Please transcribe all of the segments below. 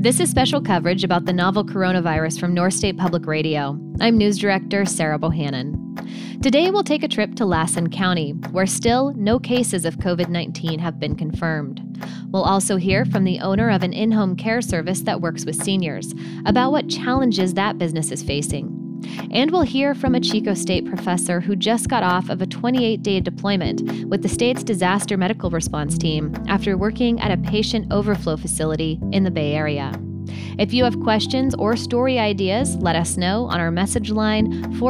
This is special coverage about the novel coronavirus from North State Public Radio. I'm News Director Sarah Bohannon. Today we'll take a trip to Lassen County, where still no cases of COVID-19 have been confirmed. We'll also hear from the owner of an in-home care service that works with seniors about what challenges that business is facing. And we'll hear from a Chico State professor who just got off of a 28-day deployment with the state's disaster medical response team after working at a patient overflow facility in the Bay Area. If you have questions or story ideas, let us know on our message line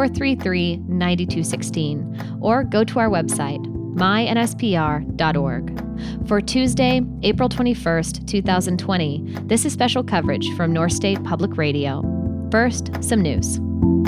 433-9216 or go to our website, mynspr.org. For Tuesday, April 21st, 2020, this is special coverage from North State Public Radio. First, some news.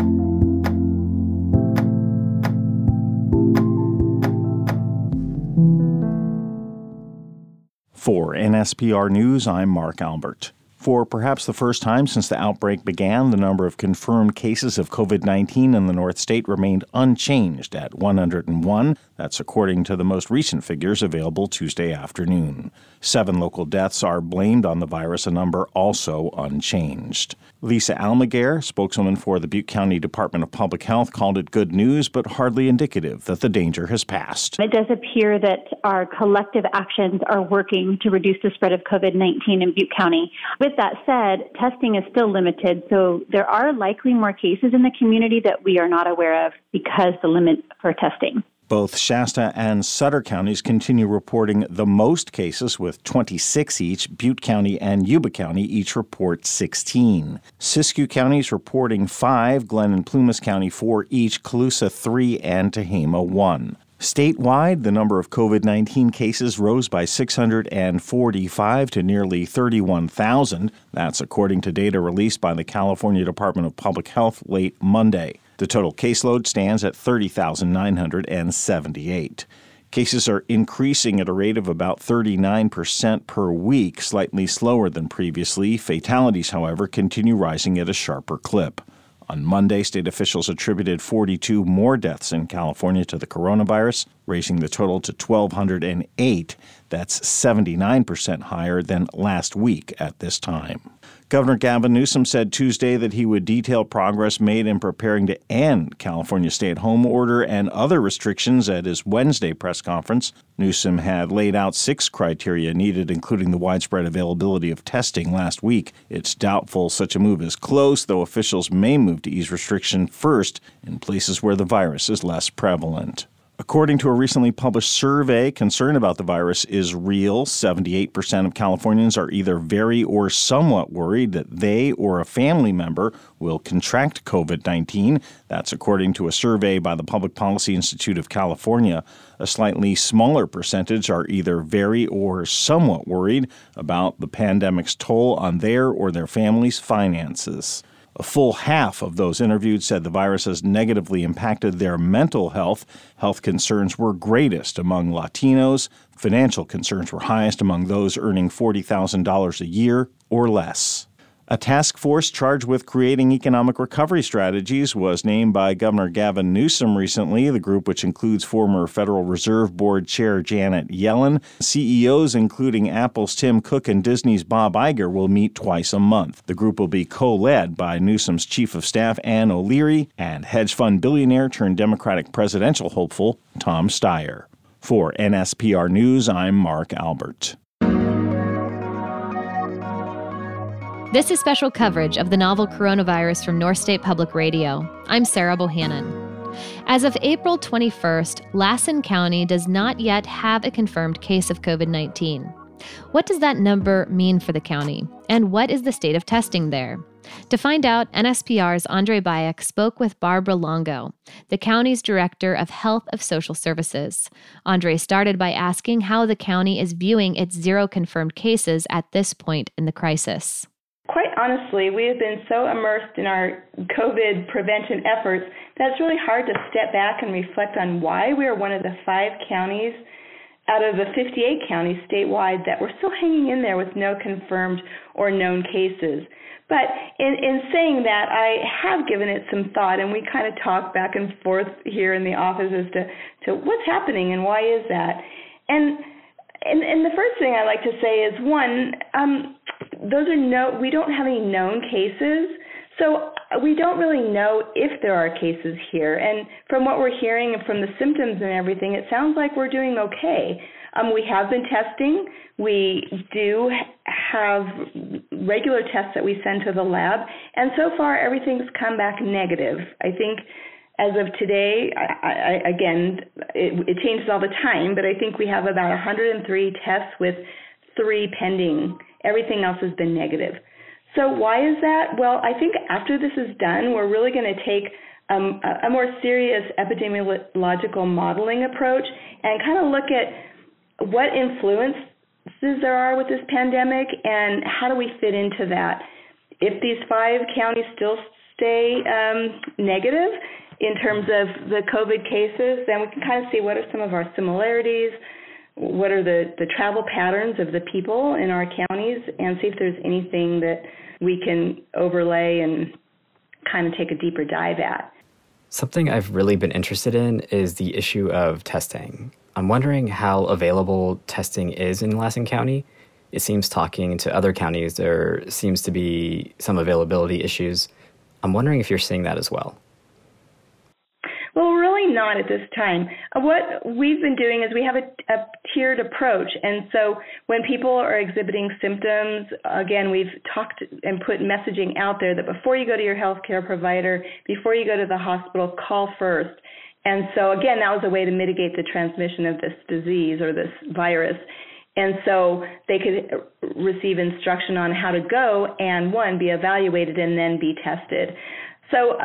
For NSPR News, I'm Mark Albert. For perhaps the first time since the outbreak began, the number of confirmed cases of COVID-19 in the North State remained unchanged at 101. That's according to the most recent figures available Tuesday afternoon. 7 local deaths are blamed on the virus, a number also unchanged. Lisa Almaguer, spokeswoman for the Butte County Department of Public Health, called it good news, but hardly indicative that the danger has passed. It does appear that our collective actions are working to reduce the spread of COVID-19 in Butte County. With that said, testing is still limited, so there are likely more cases in the community that we are not aware of because the limit for testing. Both Shasta and Sutter counties continue reporting the most cases with 26 each. Butte County and Yuba County each report 16. Siskiyou County is reporting 5, Glenn and Plumas County 4 each, Colusa 3, and Tehama 1. Statewide, the number of COVID-19 cases rose by 645 to nearly 31,000. That's according to data released by the California Department of Public Health late Monday. The total caseload stands at 30,978. Cases are increasing at a rate of about 39% per week, slightly slower than previously. Fatalities, however, continue rising at a sharper clip. On Monday, state officials attributed 42 more deaths in California to the coronavirus, raising the total to 1,208. That's 79% higher than last week at this time. Governor Gavin Newsom said Tuesday that he would detail progress made in preparing to end California's stay-at-home order and other restrictions at his Wednesday press conference. Newsom had laid out 6 criteria needed, including the widespread availability of testing last week. It's doubtful such a move is close, though officials may move to ease restriction first in places where the virus is less prevalent. According to a recently published survey, concern about the virus is real. 78% of Californians are either very or somewhat worried that they or a family member will contract COVID-19. That's according to a survey by the Public Policy Institute of California. A slightly smaller percentage are either very or somewhat worried about the pandemic's toll on their or their family's finances. A full half of those interviewed said the virus has negatively impacted their mental health. Health concerns were greatest among Latinos. Financial concerns were highest among those earning $40,000 a year or less. A task force charged with creating economic recovery strategies was named by Governor Gavin Newsom recently. The group, which includes former Federal Reserve Board Chair Janet Yellen, CEOs including Apple's Tim Cook and Disney's Bob Iger, will meet twice a month. The group will be co-led by Newsom's Chief of Staff Ann O'Leary and hedge fund billionaire turned Democratic presidential hopeful Tom Steyer. For NSPR News, I'm Mark Albert. This is special coverage of the novel coronavirus from North State Public Radio. I'm Sarah Bohannon. As of April 21st, Lassen County does not yet have a confirmed case of COVID-19. What does that number mean for the county? And what is the state of testing there? To find out, NSPR's Andre Bayek spoke with Barbara Longo, the county's Director of Health of Social Services. Andre started by asking how the county is viewing its 0 confirmed cases at this point in the crisis. Quite honestly, we have been so immersed in our COVID prevention efforts that it's really hard to step back and reflect on why we are one of the 5 counties out of the 58 counties statewide that we're still hanging in there with no confirmed or known cases. But in saying that, I have given it some thought, and we kind of talk back and forth here in the office as to what's happening and why is that. And the first thing I like to say is, one, we don't have any known cases. So we don't really know if there are cases here. And from what we're hearing and from the symptoms and everything, it sounds like we're doing okay. We have been testing. We do have regular tests that we send to the lab. And so far, everything's come back negative. I think as of today, again, it changes all the time, but I think we have about 103 tests with 3 pending. Everything else has been negative. So why is that? Well, I think after this is done, we're really going to take a more serious epidemiological modeling approach and kind of look at what influences there are with this pandemic and how do we fit into that. If these 5 counties still stay negative in terms of the COVID cases, then we can kind of see what are some of our similarities, what are the travel patterns of the people in our counties, and see if there's anything that we can overlay and kind of take a deeper dive at. Something I've really been interested in is the issue of testing. I'm wondering how available testing is in Lassen County. It seems talking to other counties, there seems to be some availability issues. I'm wondering if you're seeing that as well. Well, really not at this time. What we've been doing is we have a tiered approach. And so when people are exhibiting symptoms, again, we've talked and put messaging out there that before you go to your healthcare provider, before you go to the hospital, call first. And so, again, that was a way to mitigate the transmission of this disease or this virus. And so they could receive instruction on how to go and, one, be evaluated and then be tested. So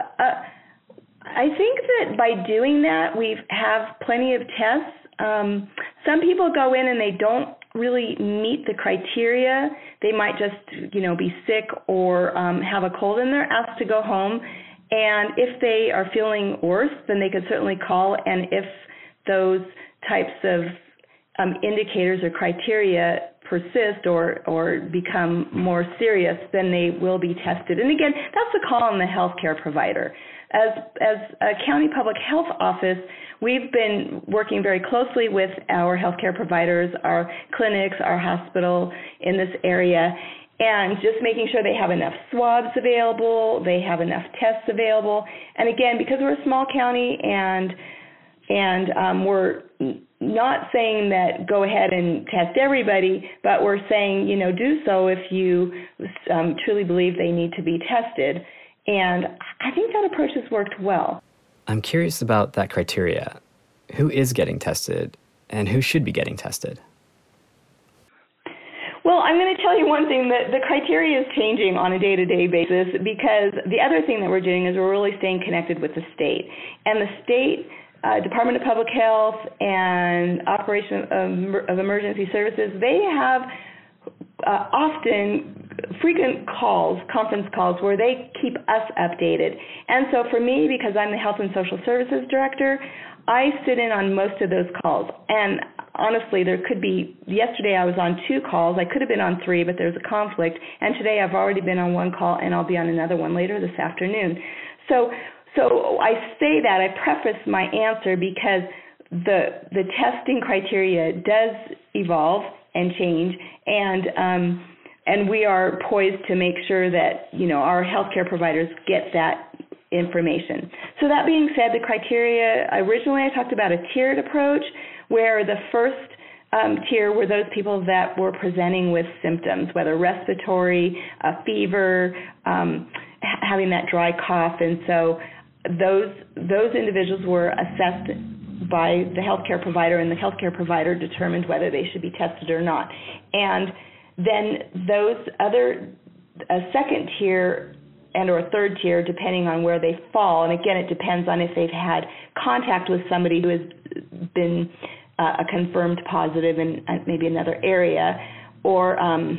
I think that by doing that, we have plenty of tests. Some people go in and they don't really meet the criteria. They might just, be sick or have a cold, and they're asked to go home. And if they are feeling worse, then they could certainly call. And if those types of indicators or criteria persist or become more serious, then they will be tested. And again, that's the call on the healthcare provider. As a county public health office, we've been working very closely with our healthcare providers, our clinics, our hospital in this area, and just making sure they have enough swabs available, they have enough tests available. And again, because we're a small county and we're not saying that go ahead and test everybody, but we're saying, do so if you truly believe they need to be tested. And I think that approach has worked well. I'm curious about that criteria. Who is getting tested and who should be getting tested? Well, I'm going to tell you one thing, that the criteria is changing on a day-to-day basis, because the other thing that we're doing is we're really staying connected with the state. And the state Department of Public Health and Operation of Emergency Services, they have often frequent conference calls, where they keep us updated. And so for me, because I'm the Health and Social Services Director, I sit in on most of those calls. And honestly, there could be, yesterday I was on 2 calls. I could have been on 3, but there's a conflict. And today I've already been on 1 call, and I'll be on another one later this afternoon. So I say that, I preface my answer because the testing criteria does evolve and change, and we are poised to make sure that, our healthcare providers get that information. So that being said, the criteria, originally I talked about a tiered approach, where the first tier were those people that were presenting with symptoms, whether respiratory, a fever, having that dry cough. And so those individuals were assessed by the healthcare provider, and the healthcare provider determined whether they should be tested or not. And then those a second tier and or a third tier, depending on where they fall, and again, it depends on if they've had contact with somebody who has been a confirmed positive in maybe another area, or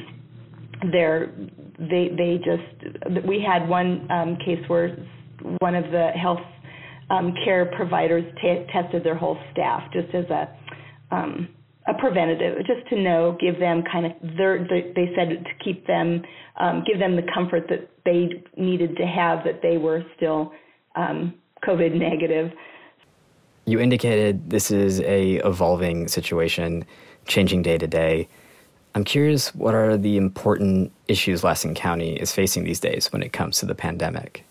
we had one case where one of the health care providers tested their whole staff just as a preventative, just to know, give them kind of they said to keep them, give them the comfort that they needed to have, that they were still COVID negative. You indicated this is a evolving situation, changing day to day. I'm curious, what are the important issues Lassen County is facing these days when it comes to the pandemic?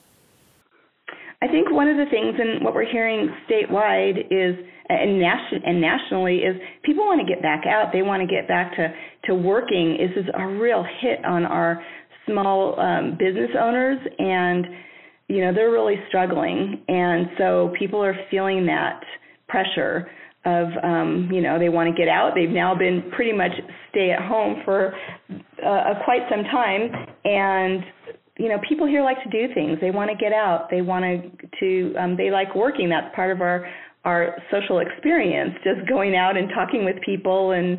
I think one of the things, and what we're hearing statewide is, and nationally, is people want to get back out. They want to get back to working. This is a real hit on our small business owners, and they're really struggling. And so people are feeling that pressure of, they want to get out. They've now been pretty much stay at home for quite some time, and people here like to do things. They want to get out. They want to they like working. That's part of our social experience, just going out and talking with people and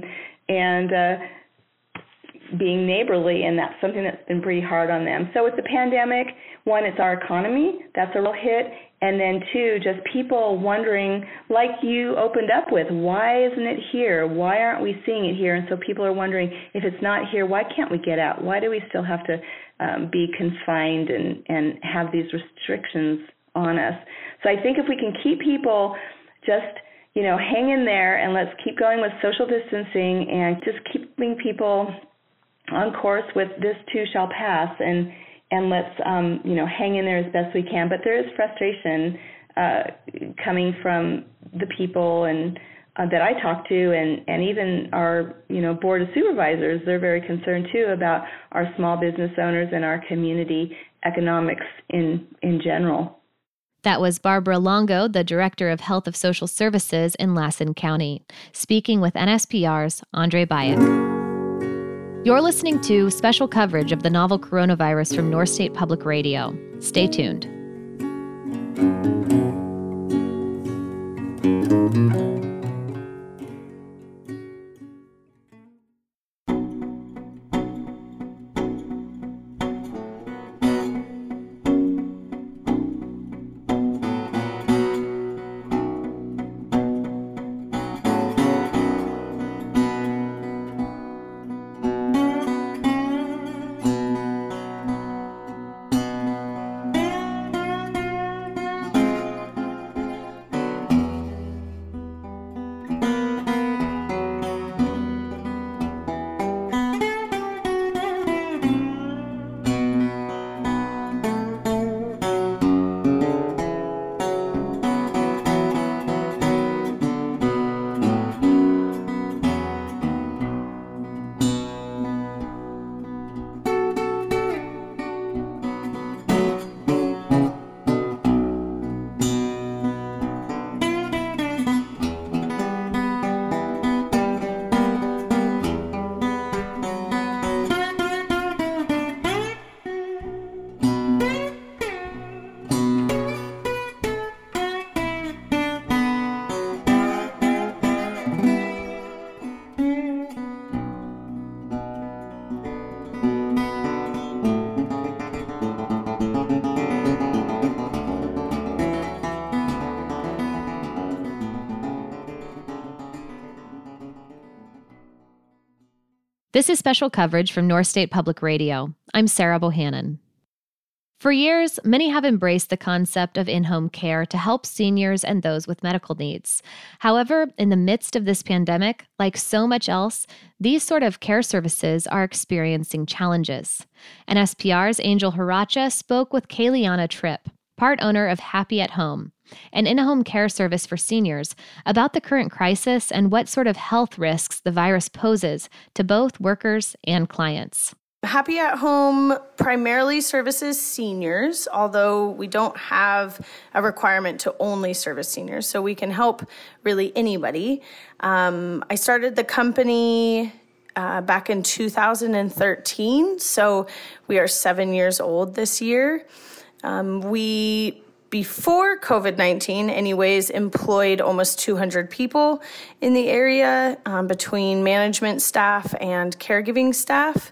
being neighborly, and that's something that's been pretty hard on them. So with the pandemic, one, it's our economy. That's a real hit. And then two, just people wondering, like you opened up with, why isn't it here? Why aren't we seeing it here? And so people are wondering, if it's not here, why can't we get out? Why do we still have to be confined and have these restrictions on us? So I think if we can keep people just, hang in there, and let's keep going with social distancing and just keeping people on course with this too shall pass, and let's hang in there as best we can. But there is frustration coming from the people and that I talk to, and even our board of supervisors. They're very concerned too about our small business owners and our community economics in general. That was Barbara Longo, the Director of Health of Social Services in Lassen County, speaking with NSPR's Andre Bayek. You're listening to special coverage of the novel coronavirus from North State Public Radio. Stay tuned. This is special coverage from North State Public Radio. I'm Sarah Bohannon. For years, many have embraced the concept of in-home care to help seniors and those with medical needs. However, in the midst of this pandemic, like so much else, these sort of care services are experiencing challenges. NSPR's Angel Haracha spoke with Kayliana Tripp, part owner of Happy at Home, an in-home care service for seniors, about the current crisis and what sort of health risks the virus poses to both workers and clients. Happy at Home primarily services seniors, although we don't have a requirement to only service seniors, so we can help really anybody. I started the company back in 2013, so we are 7 years old this year. We, before COVID-19 anyways, employed almost 200 people in the area between management staff and caregiving staff.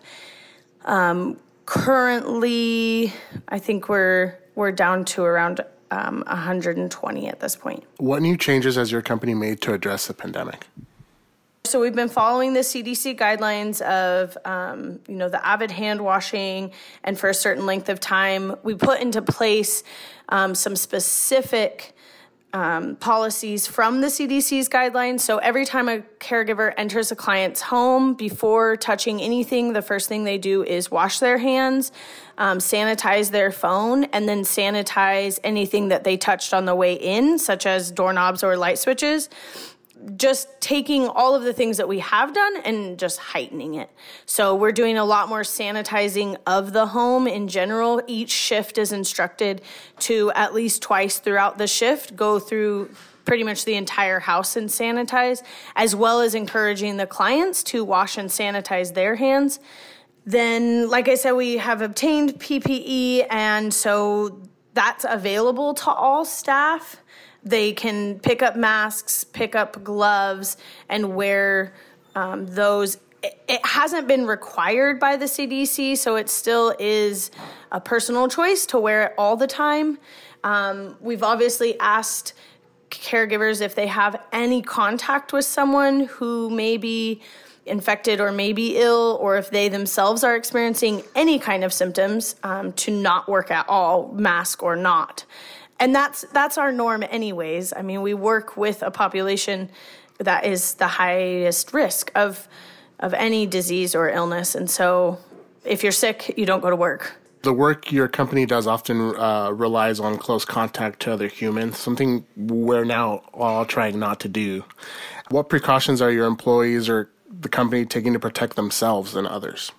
Currently, I think we're down to around 120 at this point. What new changes has your company made to address the pandemic? So we've been following the CDC guidelines of, the avid hand washing, and for a certain length of time, we put into place some specific policies from the CDC's guidelines. So every time a caregiver enters a client's home, before touching anything, the first thing they do is wash their hands, sanitize their phone, and then sanitize anything that they touched on the way in, such as doorknobs or light switches. Just taking all of the things that we have done and just heightening it. So we're doing a lot more sanitizing of the home in general. Each shift is instructed to at least twice throughout the shift go through pretty much the entire house and sanitize, as well as encouraging the clients to wash and sanitize their hands. Then, like I said, we have obtained PPE, and so that's available to all staff. They can pick up masks, pick up gloves, and wear those. It hasn't been required by the CDC, so it still is a personal choice to wear it all the time. We've obviously asked caregivers if they have any contact with someone who may be infected or may be ill, or if they themselves are experiencing any kind of symptoms, to not work at all, mask or not. And that's our norm anyways. I mean, we work with a population that is the highest risk of any disease or illness. And so if you're sick, you don't go to work. The work your company does often relies on close contact to other humans, something we're now all trying not to do. What precautions are your employees or the company taking to protect themselves and others?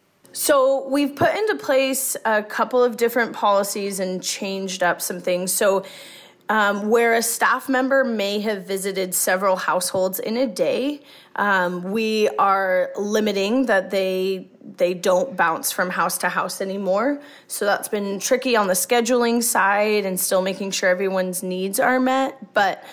So we've put into place a couple of different policies and changed up some things. So where a staff member may have visited several households in a day, we are limiting that they don't bounce from house to house anymore. So that's been tricky on the scheduling side and still making sure everyone's needs are met. But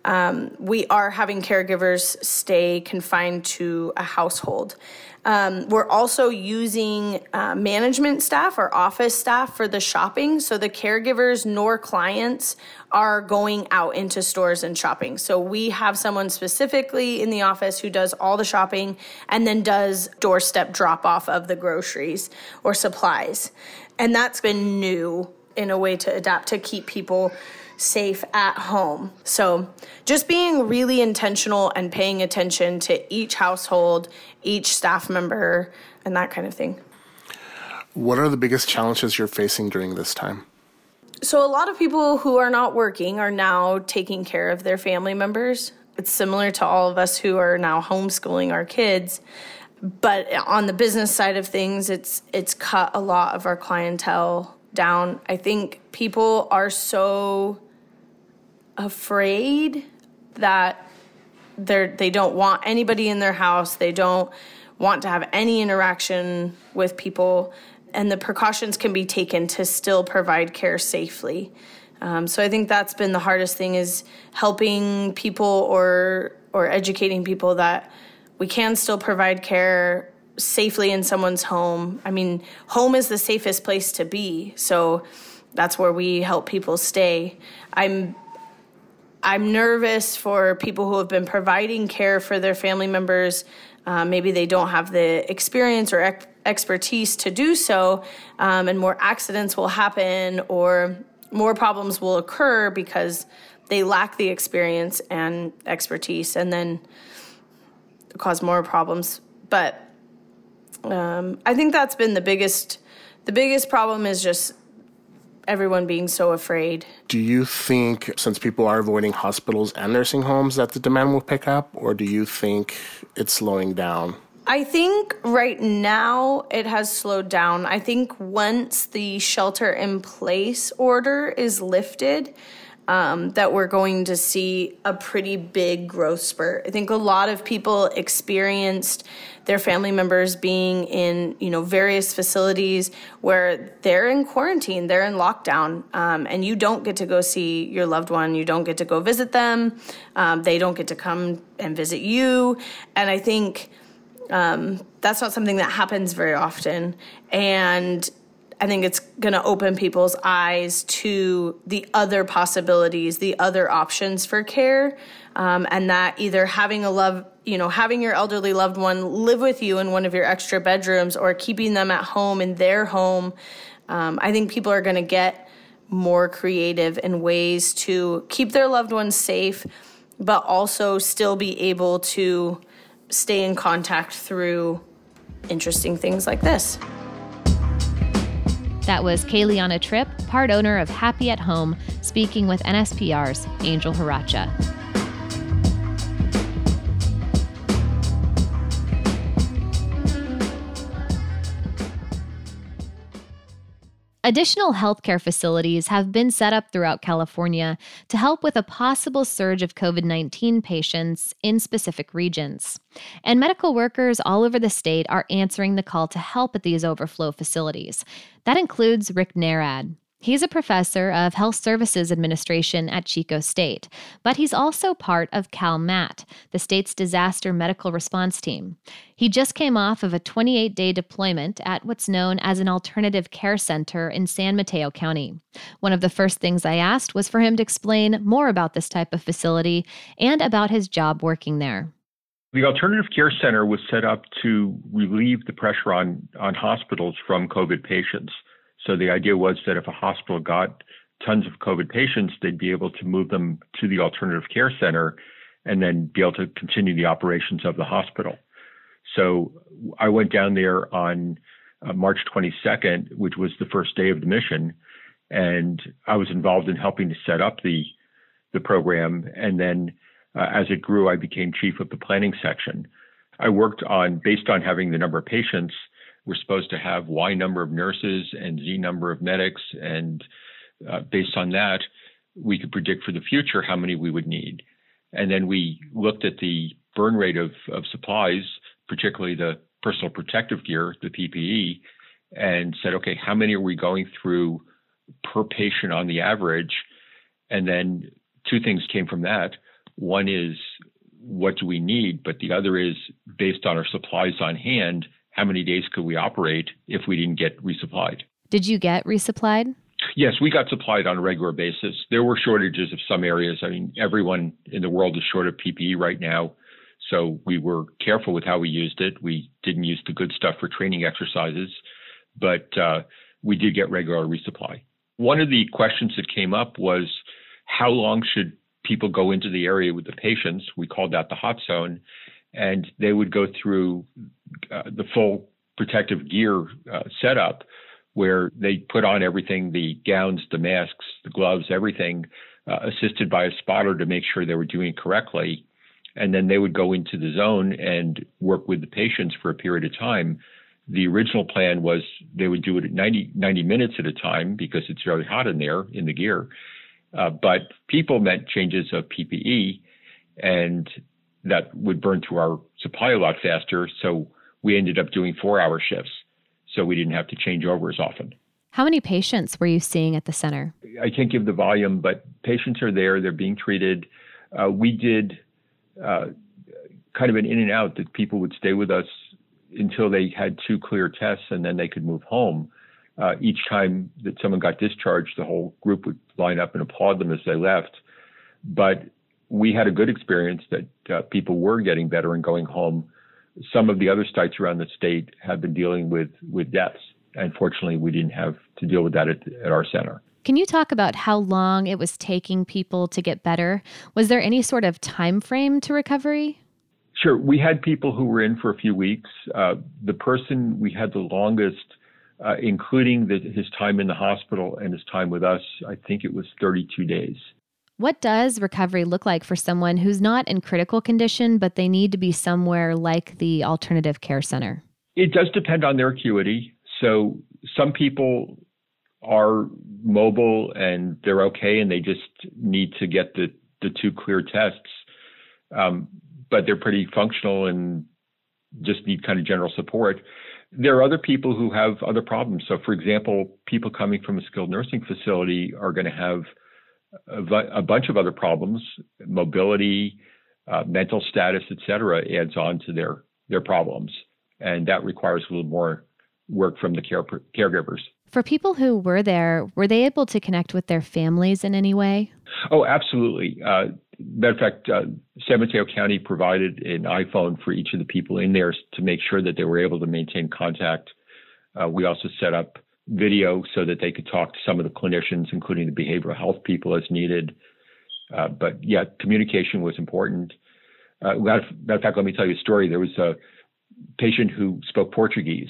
we are having caregivers stay confined to a household. We're also using management staff or office staff for the shopping. So the caregivers nor clients are going out into stores and shopping. So we have someone specifically in the office who does all the shopping and then does doorstep drop off of the groceries or supplies. And that's been new in a way to adapt to keep people safe at home. So just being really intentional and paying attention to each household, each staff member, and that kind of thing. What are the biggest challenges you're facing during this time? So a lot of people who are not working are now taking care of their family members. It's similar to all of us who are now homeschooling our kids. But on the business side of things, it's cut a lot of our clientele down. I think people are so afraid that they don't want anybody in their house. They don't want to have any interaction with people, and the precautions can be taken to still provide care safely. So I think that's been the hardest thing, is helping people or educating people that we can still provide care safely in someone's home. I mean, home is the safest place to be, so that's where we help people stay. I'm nervous for people who have been providing care for their family members. Maybe they don't have the experience or expertise to do so, and more accidents will happen or more problems will occur because they lack the experience and expertise, and then cause more problems. But I think that's been the biggest problem, is just everyone being so afraid. Do you think, since people are avoiding hospitals and nursing homes, that the demand will pick up, or do you think it's slowing down? I think right now it has slowed down. I think once the shelter-in-place order is lifted, that we're going to see a pretty big growth spurt. I think a lot of people experienced their family members being in, various facilities where they're in quarantine, they're in lockdown, and you don't get to go see your loved one. You don't get to go visit them. They don't get to come and visit you. And I think that's not something that happens very often. And I think it's going to open people's eyes to the other possibilities, the other options for care, and that either having having your elderly loved one live with you in one of your extra bedrooms or keeping them at home in their home. I think people are going to get more creative in ways to keep their loved ones safe, but also still be able to stay in contact through interesting things like this. That was Kayliana Tripp, part owner of Happy at Home, speaking with NSPR's Angel Haracha. Additional healthcare facilities have been set up throughout California to help with a possible surge of COVID-19 patients in specific regions. And medical workers all over the state are answering the call to help at these overflow facilities. That includes Rick Nerad. He's a professor of Health Services Administration at Chico State, but he's also part of CalMat, the state's disaster medical response team. He just came off of a 28-day deployment at what's known as an alternative care center in San Mateo County. One of the first things I asked was for him to explain more about this type of facility and about his job working there. The alternative care center was set up to relieve the pressure on hospitals from COVID patients. So the idea was that if a hospital got tons of COVID patients, they'd be able to move them to the alternative care center and then be able to continue the operations of the hospital. So I went down there on March 22nd, which was the first day of the mission, and I was involved in helping to set up the program. And then as it grew, I became chief of the planning section. I worked based on having the number of patients, we're supposed to have Y number of nurses and Z number of medics. And based on that, we could predict for the future how many we would need. And then we looked at the burn rate of supplies, particularly the personal protective gear, the PPE, and said, okay, how many are we going through per patient on the average? And then two things came from that. One is, what do we need? But the other is, based on our supplies on hand, how many days could we operate if we didn't get resupplied? Did you get resupplied? Yes, we got supplied on a regular basis. There were shortages of some areas. I mean, everyone in the world is short of PPE right now. So we were careful with how we used it. We didn't use the good stuff for training exercises, but we did get regular resupply. One of the questions that came up was, how long should people go into the area with the patients? We called that the hot zone. And they would go through the full protective gear setup, where they put on everything, the gowns, the masks, the gloves, everything, assisted by a spotter to make sure they were doing it correctly. And then they would go into the zone and work with the patients for a period of time. The original plan was they would do it at 90 minutes at a time because it's very hot in there in the gear. But people meant changes of PPE, and that would burn through our supply a lot faster. So we ended up doing 4-hour shifts. So we didn't have to change over as often. How many patients were you seeing at the center? I can't give the volume, but patients are there. They're being treated. We did kind of an in and out, that people would stay with us until they had 2 clear tests, and then they could move home. Each time that someone got discharged, the whole group would line up and applaud them as they left. But we had a good experience that people were getting better and going home. Some of the other sites around the state have been dealing with deaths. And fortunately, we didn't have to deal with that at our center. Can you talk about how long it was taking people to get better? Was there any sort of time frame to recovery? Sure. We had people who were in for a few weeks. The person we had the longest, including his time in the hospital and his time with us, I think it was 32 days. What does recovery look like for someone who's not in critical condition, but they need to be somewhere like the alternative care center? It does depend on their acuity. So some people are mobile and they're okay, and they just need to get the 2 clear tests. But they're pretty functional and just need kind of general support. There are other people who have other problems. So, for example, people coming from a skilled nursing facility are going to have a bunch of other problems. Mobility, mental status, et cetera, adds on to their problems. And that requires a little more work from the caregivers. For people who were there, were they able to connect with their families in any way? Oh, absolutely. Matter of fact, San Mateo County provided an iPhone for each of the people in there to make sure that they were able to maintain contact. We also set up video so that they could talk to some of the clinicians, including the behavioral health people as needed. But yeah, communication was important. Matter of fact, let me tell you a story. There was a patient who spoke Portuguese,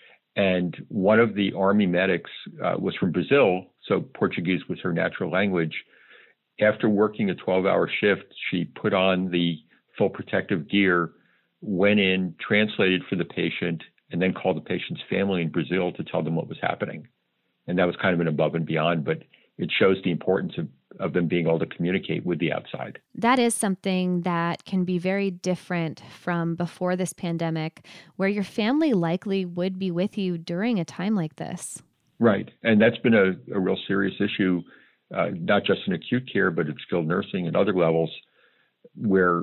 and one of the Army medics was from Brazil, so Portuguese was her natural language. After working a 12-hour shift, she put on the full protective gear, went in, translated for the patient, and then called the patient's family in Brazil to tell them what was happening. And that was kind of an above and beyond, but it shows the importance of them being able to communicate with the outside. That is something that can be very different from before this pandemic, where your family likely would be with you during a time like this. Right. And that's been a real serious issue, not just in acute care, but in skilled nursing and other levels, where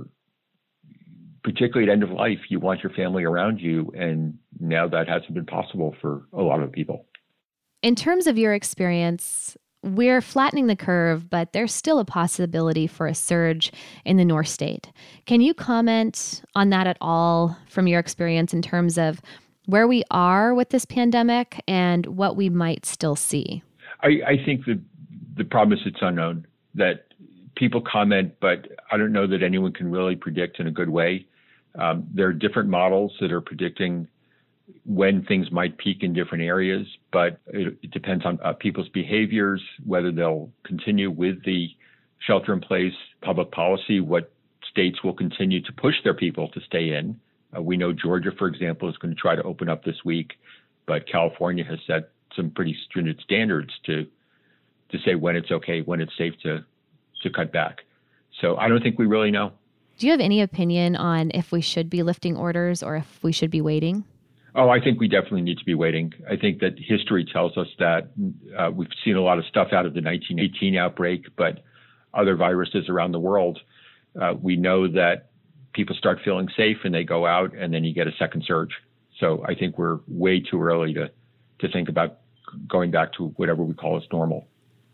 particularly at end of life, you want your family around you. And now that hasn't been possible for a lot of people. In terms of your experience, we're flattening the curve, but there's still a possibility for a surge in the North State. Can you comment on that at all from your experience in terms of where we are with this pandemic and what we might still see? I think the problem is it's unknown, that people comment, but I don't know that anyone can really predict in a good way. There are different models that are predicting when things might peak in different areas, but it depends on people's behaviors, whether they'll continue with the shelter in place public policy, what states will continue to push their people to stay in. We know Georgia, for example, is going to try to open up this week, but California has set some pretty stringent standards to say when it's okay, when it's safe to cut back. So I don't think we really know. Do you have any opinion on if we should be lifting orders or if we should be waiting? Oh, I think we definitely need to be waiting. I think that history tells us that we've seen a lot of stuff out of the 1918 outbreak, but other viruses around the world, we know that people start feeling safe and they go out and then you get a second surge. So I think we're way too early to think about going back to whatever we call as normal.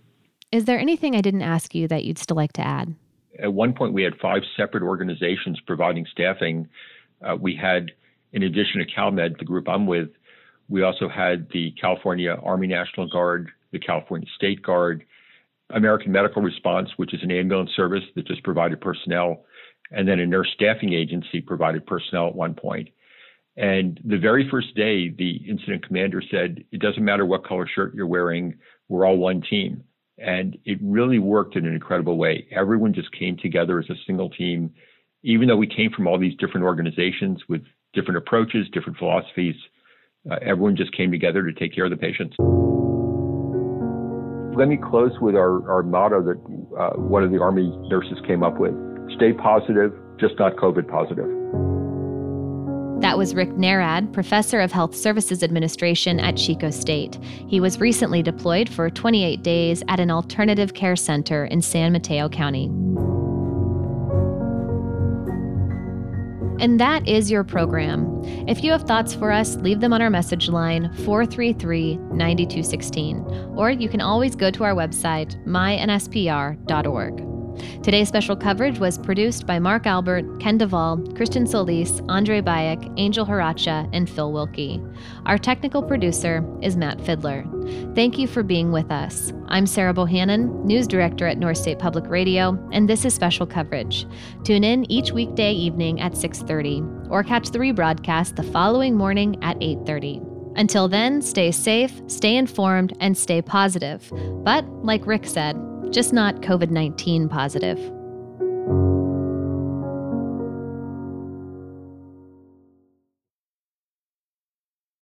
Is there anything I didn't ask you that you'd still like to add? At one point, we had 5 separate organizations providing staffing. We had, in addition to CalMed, the group I'm with, we also had the California Army National Guard, the California State Guard, American Medical Response, which is an ambulance service that just provided personnel, and then a nurse staffing agency provided personnel at one point. And the very first day, the incident commander said, it doesn't matter what color shirt you're wearing, we're all one team. And it really worked in an incredible way. Everyone just came together as a single team, even though we came from all these different organizations with different approaches, different philosophies. Everyone just came together to take care of the patients. Let me close with our motto that one of the Army nurses came up with. Stay positive, just not COVID positive. That was Rick Narad, Professor of Health Services Administration at Chico State. He was recently deployed for 28 days at an alternative care center in San Mateo County. And that is your program. If you have thoughts for us, leave them on our message line 433-9216, or you can always go to our website, mynspr.org. Today's special coverage was produced by Mark Albert, Ken Duvall, Christian Solis, Andre Bayek, Angel Haracha, and Phil Wilkie. Our technical producer is Matt Fidler. Thank you for being with us. I'm Sarah Bohannon, News Director at North State Public Radio, and this is Special Coverage. Tune in each weekday evening at 6:30, or catch the rebroadcast the following morning at 8:30. Until then, stay safe, stay informed, and stay positive. But, like Rick said, just not COVID-19 positive.